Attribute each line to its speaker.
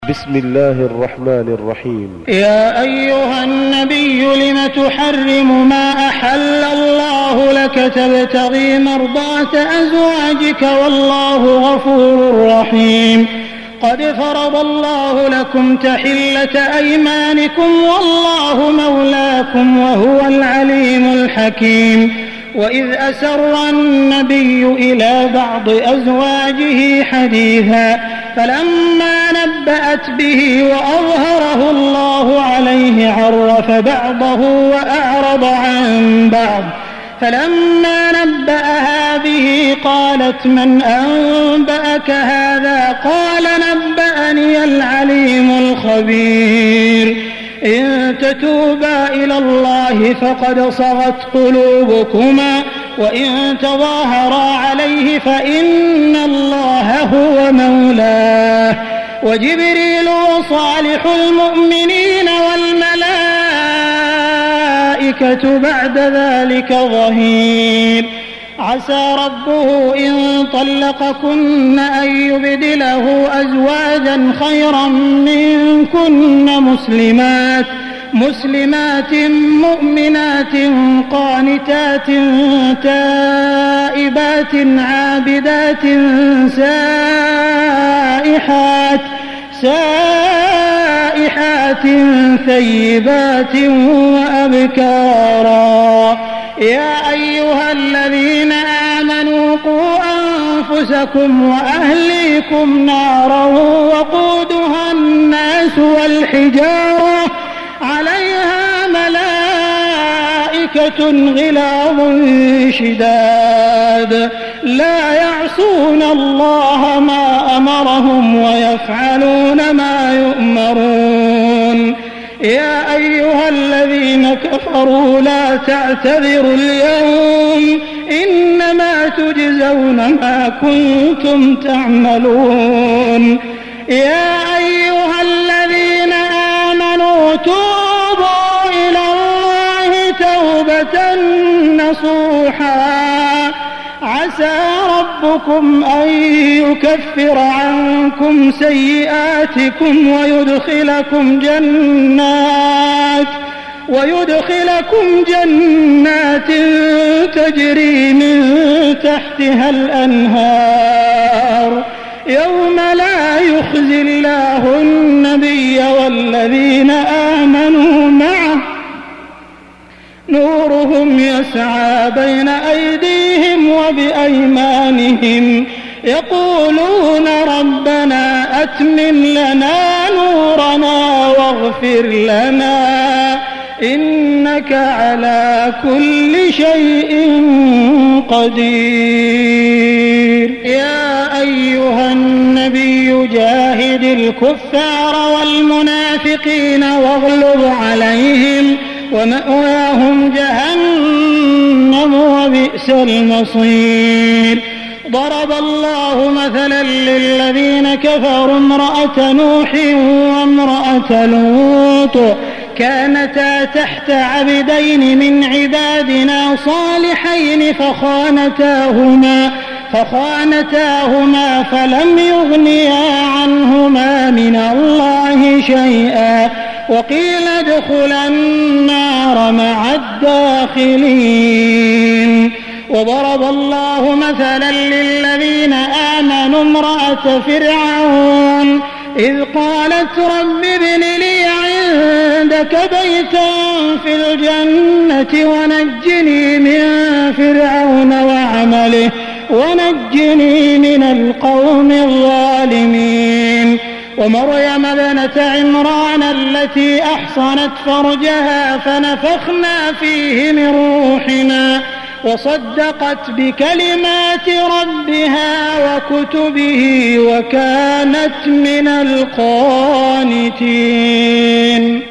Speaker 1: بسم الله الرحمن الرحيم.
Speaker 2: يا أيها النبي لم تحرم ما أحل الله لك تبتغي مرضات أزواجك والله غفور رحيم. قد فرض الله لكم تحلة أيمانكم والله مولاكم وهو العليم الحكيم. وإذ أسر النبي إلى بعض أزواجه حديثا فلما نبأت به وأظهره الله عليه عرف بعضه وأعرض عن بعض. فلما نبأها به قالت من أنبأك هذا؟ قال نبأني العليم الخبير. إن تتوبا إلى الله فقد صغت قلوبكما وإن تظاهرا عليه فإن الله هو مولاه وجبريل وصالح المؤمنين والملائكة بعد ذلك ظهير. عسى ربه إن طلقكن أن يبدله أزواجا خيرا منكن مسلمات مؤمنات قانتات تائبات عابدات سائحات ثيبات وأبكارا. يا أيها الذين آمنوا قوا أنفسكم وأهليكم نارا وقودها الناس والحجارة عليها ملائكة غلاظ شداد لا يعصون الله ما أمرهم ويفعلون ما يؤمرون. يا أيها الذين كفروا لا تعتذروا اليوم إنما تجزون ما كنتم تعملون. يا أيها الذين آمنوا توبوا إلى الله توبة نصوحا عسى ربكم أن يكفر عنكم سيئاتكم ويدخلكم جنات تجري من تحتها الأنهار يوم لا يخزي الله النبي والذين آمنوا معه نورهم يسعى بين أيديهم وبأيمانهم يقولون ربنا أتمم لنا نورنا واغفر لنا إنك على كل شيء قدير. يا أيها النبي جاهد الكفار والمنافقين واغلظ عليهم ومأواهم جهنم وبئس المصير. ضرب الله مثلا للذين كفروا امرأة نوح وامرأة لوط كانتا تحت عبدين من عبادنا صالحين فخانتاهما فلم يغنيا عنهما من الله شيئا وقيل ادخلا النار مع الداخلين. وضرب الله مثلا للذين آمنوا امرأة فرعون إذ قالت رب ابن لي عندك بيتا في الجنة ونجني من فرعون وعمله ونجني من القوم الظالمين. ومريم ابنة عمران التي أحصنت فرجها فنفخنا فيه من روحنا وصدقت بكلمات ربها وكتبه وكانت من القانتين.